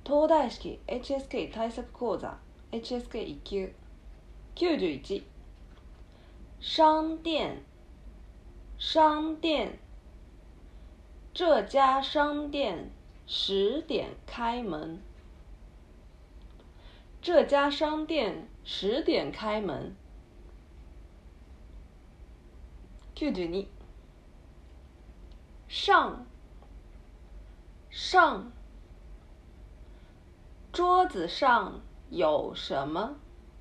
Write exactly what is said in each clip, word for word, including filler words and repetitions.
東大式 エイチエスケー 対策講座 エイチエスケーいっ級。きゅうじゅういち商店商店这家商店十点开门。这家商店十点开门。きゅうじゅうに上上桌子上有什么？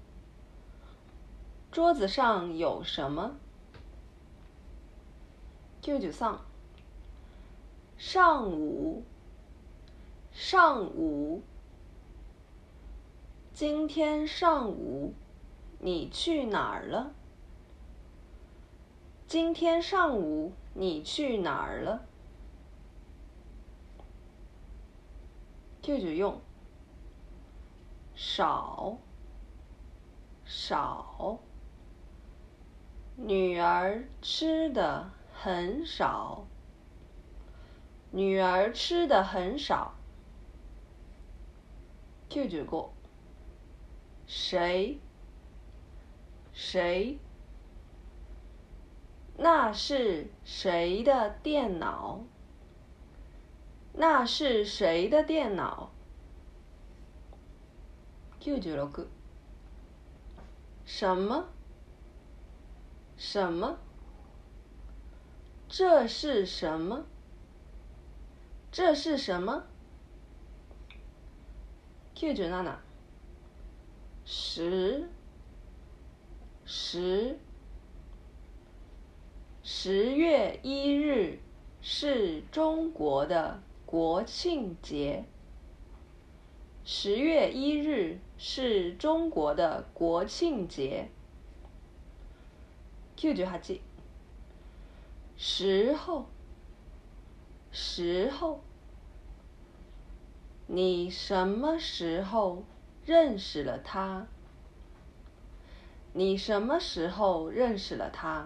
桌子上有什么？きゅうじゅうさん上午上午今天上午你去哪儿了？今天上午你去哪儿了？きゅうじゅうよん少少女儿吃的很少，女儿吃的很少。きゅうじゅうご谁谁那是谁的电脑？那是谁的电脑？きゅうじゅうろく什么什么这是什么？这是什么？きゅうじゅうなな十十十月一日是中国的国庆节。十月一日是中国的国庆节。きゅうじゅうはち时候时候你什么时候认识了他？你什么时候认识了他？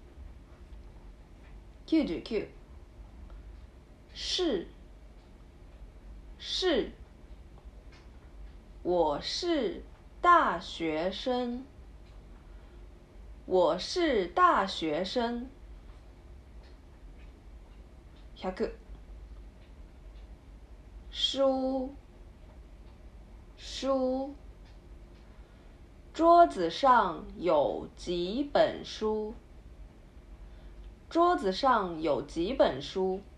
きゅうじゅうきゅう是是我是大学生。我是大学生。ひゃく书书桌子上有几本书？桌子上有几本书？